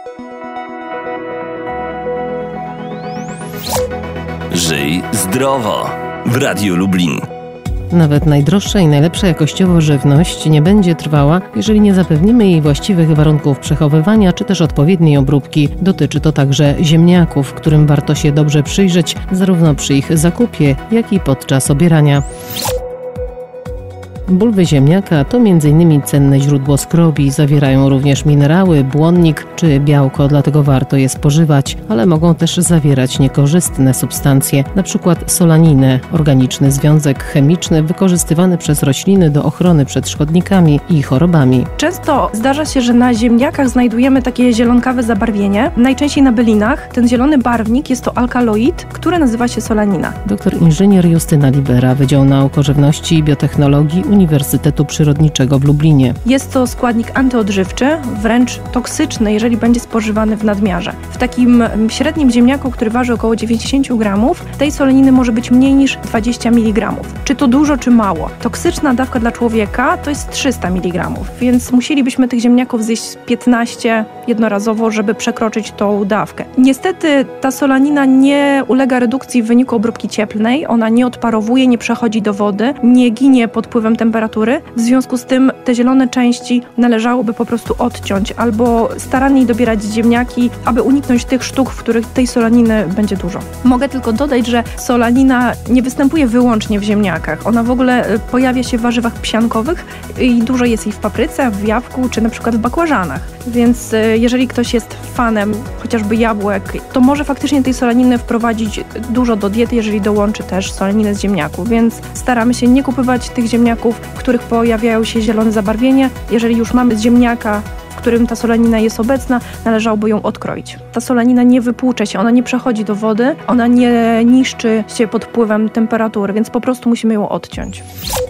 Żyj zdrowo w Radiu Lublin. Nawet najdroższa i najlepsza jakościowo żywność nie będzie trwała, jeżeli nie zapewnimy jej właściwych warunków przechowywania czy też odpowiedniej obróbki. Dotyczy to także ziemniaków, którym warto się dobrze przyjrzeć zarówno przy ich zakupie, jak i podczas obierania. Bulwy ziemniaka to m.in. cenne źródło skrobi, zawierają również minerały, błonnik czy białko, dlatego warto je spożywać, ale mogą też zawierać niekorzystne substancje, np. solaninę, organiczny związek chemiczny wykorzystywany przez rośliny do ochrony przed szkodnikami i chorobami. Często zdarza się, że na ziemniakach znajdujemy takie zielonkawe zabarwienie, najczęściej na bylinach. Ten zielony barwnik jest to alkaloid, który nazywa się solanina. Doktor inżynier Justyna Libera, Wydział Nauk o Żywności i Biotechnologii Uniwersytetu Przyrodniczego w Lublinie. Jest to składnik antyodżywczy, wręcz toksyczny, jeżeli będzie spożywany w nadmiarze. W takim średnim ziemniaku, który waży około 90 gramów, tej soleniny może być mniej niż 20 mg. Czy to dużo, czy mało? Toksyczna dawka dla człowieka to jest 300 mg, więc musielibyśmy tych ziemniaków zjeść 15 jednorazowo, żeby przekroczyć tą dawkę. Niestety ta solanina nie ulega redukcji w wyniku obróbki cieplnej, ona nie odparowuje, nie przechodzi do wody, nie ginie pod wpływem temperatury. W związku z tym te zielone części należałoby po prostu odciąć albo staranniej dobierać ziemniaki, aby uniknąć tych sztuk, w których tej solaniny będzie dużo. Mogę tylko dodać, że solanina nie występuje wyłącznie w ziemniakach. Ona w ogóle pojawia się w warzywach psiankowych i dużo jest jej w papryce, w jabłku czy na przykład w bakłażanach. Więc jeżeli ktoś jest fanem chociażby jabłek, to może faktycznie tej solaniny wprowadzić dużo do diety, jeżeli dołączy też solaninę z ziemniaków. Więc staramy się nie kupować tych ziemniaków, w których pojawiają się zielone zabarwienie. Jeżeli już mamy z ziemniaka, w którym ta solanina jest obecna, należałoby ją odkroić. Ta solanina nie wypłucze się, ona nie przechodzi do wody, ona nie niszczy się pod wpływem temperatury, więc po prostu musimy ją odciąć.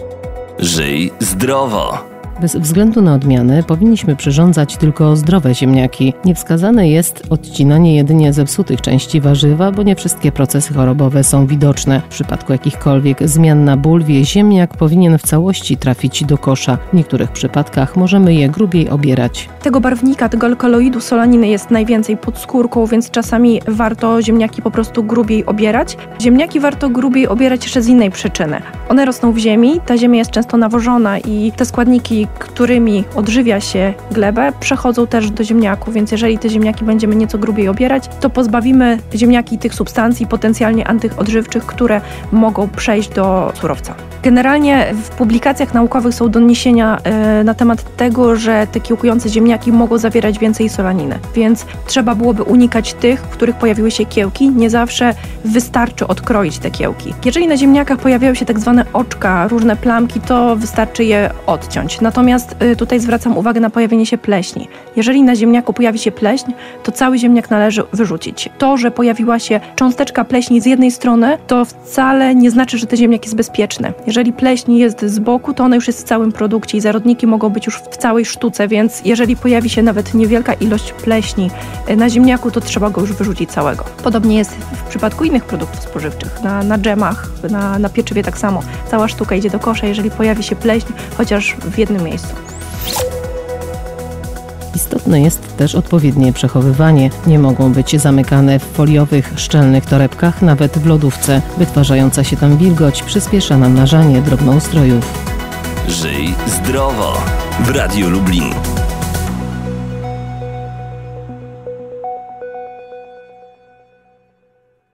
Żyj zdrowo. Bez względu na odmiany powinniśmy przyrządzać tylko zdrowe ziemniaki. Niewskazane jest odcinanie jedynie zepsutych części warzywa, bo nie wszystkie procesy chorobowe są widoczne. W przypadku jakichkolwiek zmian na bulwie ziemniak powinien w całości trafić do kosza. W niektórych przypadkach możemy je grubiej obierać. Tego barwnika, tego alkaloidu solaniny jest najwięcej pod skórką, więc czasami warto ziemniaki po prostu grubiej obierać. Ziemniaki warto grubiej obierać jeszcze z innej przyczyny. One rosną w ziemi, ta ziemia jest często nawożona i te składniki, którymi odżywia się glebę, przechodzą też do ziemniaków, więc jeżeli te ziemniaki będziemy nieco grubiej obierać, to pozbawimy ziemniaki tych substancji potencjalnie antyodżywczych, które mogą przejść do surowca. Generalnie w publikacjach naukowych są doniesienia na temat tego, że te kiełkujące ziemniaki mogą zawierać więcej solaniny, więc trzeba byłoby unikać tych, w których pojawiły się kiełki. Nie zawsze wystarczy odkroić te kiełki. Jeżeli na ziemniakach pojawiają się tak zwane oczka, różne plamki, to wystarczy je odciąć. Natomiast tutaj zwracam uwagę na pojawienie się pleśni. Jeżeli na ziemniaku pojawi się pleśń, to cały ziemniak należy wyrzucić. To, że pojawiła się cząsteczka pleśni z jednej strony, to wcale nie znaczy, że ten ziemniak jest bezpieczny. Jeżeli pleśń jest z boku, to ona już jest w całym produkcie i zarodniki mogą być już w całej sztuce, więc jeżeli pojawi się nawet niewielka ilość pleśni na ziemniaku, to trzeba go już wyrzucić całego. Podobnie jest w przypadku innych produktów spożywczych. Na dżemach, na pieczywie tak samo. Cała sztuka idzie do kosza, jeżeli pojawi się pleśń, chociaż w jednym miejscu. Istotne jest też odpowiednie przechowywanie. Nie mogą być zamykane w foliowych, szczelnych torebkach, nawet w lodówce. Wytwarzająca się tam wilgoć przyspiesza namnażanie drobnoustrojów. Żyj zdrowo w Radiu Lublin.